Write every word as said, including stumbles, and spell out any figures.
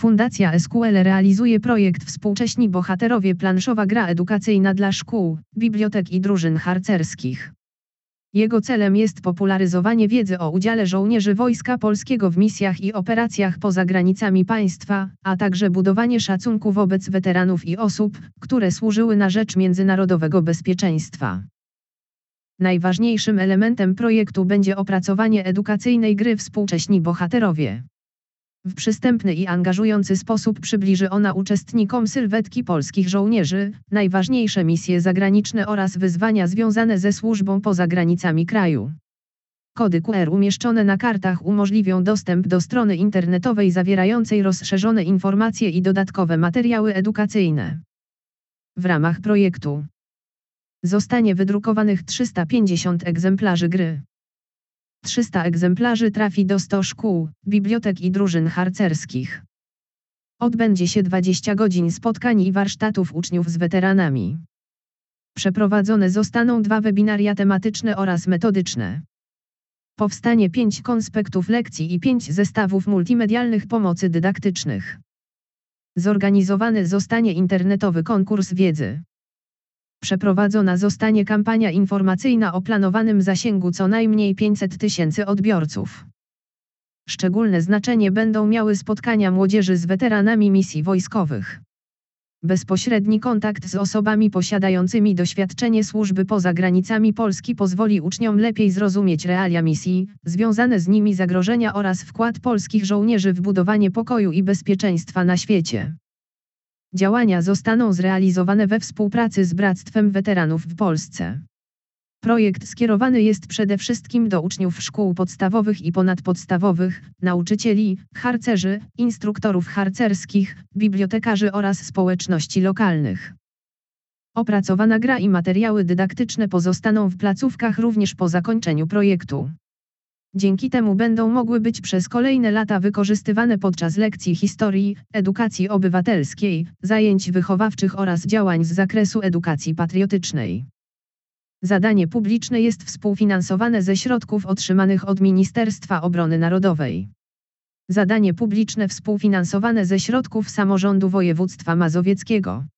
Fundacja S Q L realizuje projekt Współcześni Bohaterowie, planszowa gra edukacyjna dla szkół, bibliotek i drużyn harcerskich. Jego celem jest popularyzowanie wiedzy o udziale żołnierzy Wojska Polskiego w misjach i operacjach poza granicami państwa, a także budowanie szacunku wobec weteranów i osób, które służyły na rzecz międzynarodowego bezpieczeństwa. Najważniejszym elementem projektu będzie opracowanie edukacyjnej gry Współcześni Bohaterowie. W przystępny i angażujący sposób przybliży ona uczestnikom sylwetki polskich żołnierzy, najważniejsze misje zagraniczne oraz wyzwania związane ze służbą poza granicami kraju. Kody Q R umieszczone na kartach umożliwią dostęp do strony internetowej zawierającej rozszerzone informacje i dodatkowe materiały edukacyjne. W ramach projektu zostanie wydrukowanych trzysta pięćdziesiąt egzemplarzy gry. trzysta egzemplarzy trafi do stu szkół, bibliotek i drużyn harcerskich. Odbędzie się dwadzieścia godzin spotkań i warsztatów uczniów z weteranami. Przeprowadzone zostaną dwa webinaria tematyczne oraz metodyczne. Powstanie pięć konspektów lekcji i pięć zestawów multimedialnych pomocy dydaktycznych. Zorganizowany zostanie internetowy konkurs wiedzy. Przeprowadzona zostanie kampania informacyjna o planowanym zasięgu co najmniej pięćset tysięcy odbiorców. Szczególne znaczenie będą miały spotkania młodzieży z weteranami misji wojskowych. Bezpośredni kontakt z osobami posiadającymi doświadczenie służby poza granicami Polski pozwoli uczniom lepiej zrozumieć realia misji, związane z nimi zagrożenia oraz wkład polskich żołnierzy w budowanie pokoju i bezpieczeństwa na świecie. Działania zostaną zrealizowane we współpracy z Bractwem Weteranów w Polsce. Projekt skierowany jest przede wszystkim do uczniów szkół podstawowych i ponadpodstawowych, nauczycieli, harcerzy, instruktorów harcerskich, bibliotekarzy oraz społeczności lokalnych. Opracowana gra i materiały dydaktyczne pozostaną w placówkach również po zakończeniu projektu. Dzięki temu będą mogły być przez kolejne lata wykorzystywane podczas lekcji historii, edukacji obywatelskiej, zajęć wychowawczych oraz działań z zakresu edukacji patriotycznej. Zadanie publiczne jest współfinansowane ze środków otrzymanych od Ministerstwa Obrony Narodowej. Zadanie publiczne współfinansowane ze środków samorządu województwa mazowieckiego.